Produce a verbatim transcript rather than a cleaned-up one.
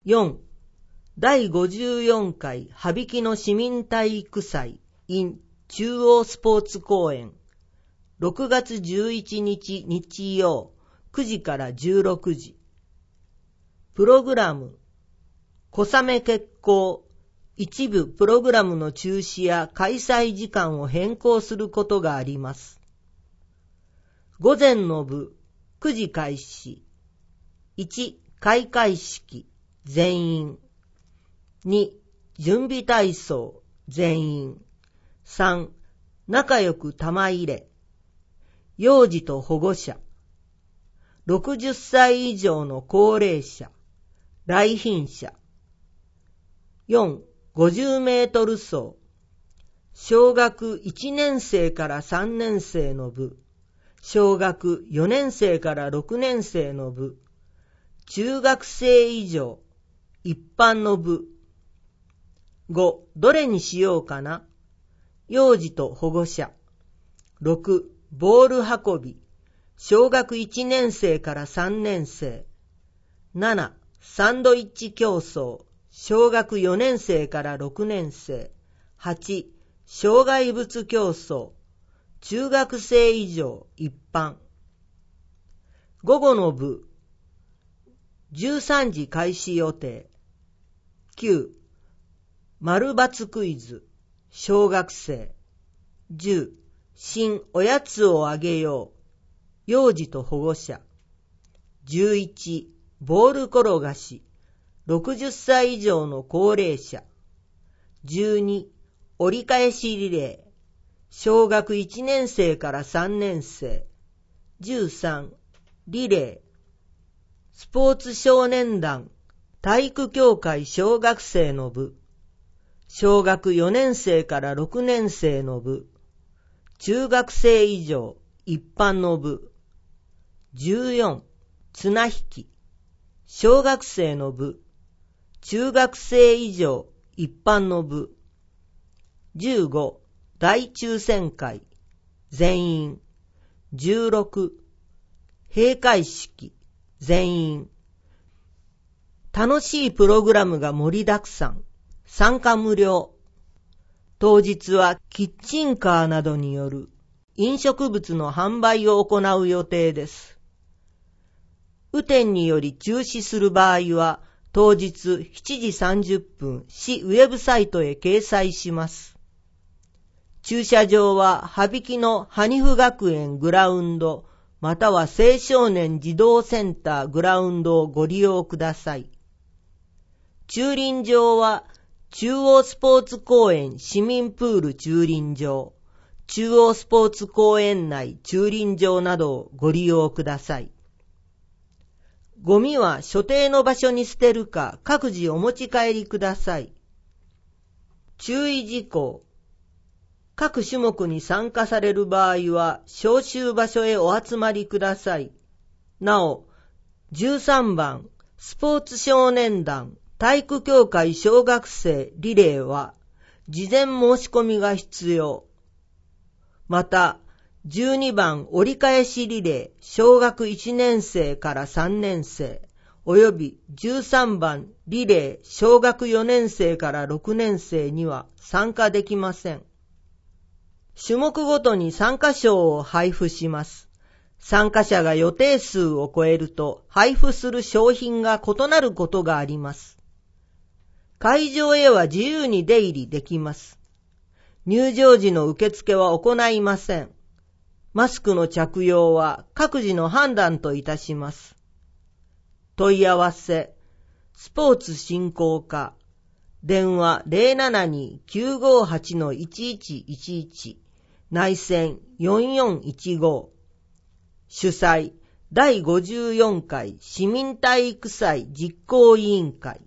よん. 第ごじゅうよんかい羽曳野市民体育祭 in 中央スポーツ公園ろくがつじゅういちにち日曜くじからじゅうろくじ。プログラム小雨決行。一部プログラムの中止や開催時間を変更することがあります。午前の部くじ開始。いち. 開会式全員。に. 準備体操全員。さん. 仲良く玉入れ。幼児と保護者。ろくじゅっさい以上の高齢者。来賓者。よん. ごじゅうメートル走。小学いちねんせいからさんねんせいの部。小学よねんせいからろくねんせいの部。中学生以上。一般の部。ご. どれにしようかな。幼児と保護者。ろく. ボール運び。小学いちねんせいからさんねんせい。なな. サンドイッチ競争。小学よねんせいからろくねんせい。はち. 障害物競争。中学生以上一般。午後の部。じゅうさんじ開始予定。きゅう. 丸×クイズ。小学生。じゅう. 新おやつをあげよう。幼児と保護者。じゅういち. ボール転がし。ろくじゅっさい以上の高齢者。じゅうに. 折り返しリレー。小学いちねんせいからさんねんせい。じゅうさん. リレー。スポーツ少年団。体育協会小学生の部。小学よねんせいからろくねんせいの部。中学生以上一般の部。じゅうよん. 綱引き。小学生の部。中学生以上一般の部。じゅうご. 大抽選会全員。じゅうろく. 閉会式全員。楽しいプログラムが盛りだくさん。参加無料。当日はキッチンカーなどによる飲食物の販売を行う予定です。雨天により中止する場合は当日しちじさんじゅっぷん市ウェブサイトへ掲載します。駐車場は羽曳野ハニフ学園グラウンドまたは青少年児童センターグラウンドをご利用ください。駐輪場は中央スポーツ公園市民プール駐輪場、中央スポーツ公園内駐輪場などをご利用ください。ゴミは所定の場所に捨てるか各自お持ち帰りください。注意事項。各種目に参加される場合は招集場所へお集まりください。なお、じゅうさんばんスポーツ少年団体育協会小学生リレーは事前申し込みが必要。また、じゅうにばん折り返しリレー小学いちねんせいからさんねんせいおよびじゅうさんばんリレー小学よねんせいからろくねんせいには参加できません。種目ごとに参加賞を配布します。参加者が予定数を超えると配布する商品が異なることがあります。会場へは自由に出入りできます。入場時の受付は行いません。マスクの着用は各自の判断といたします。問い合わせ、スポーツ振興課、電話 ゼロななに きゅうごはち いちいちいちいち、内線よんよんいちご、主催、だいごじゅうよんかい市民体育祭実行委員会。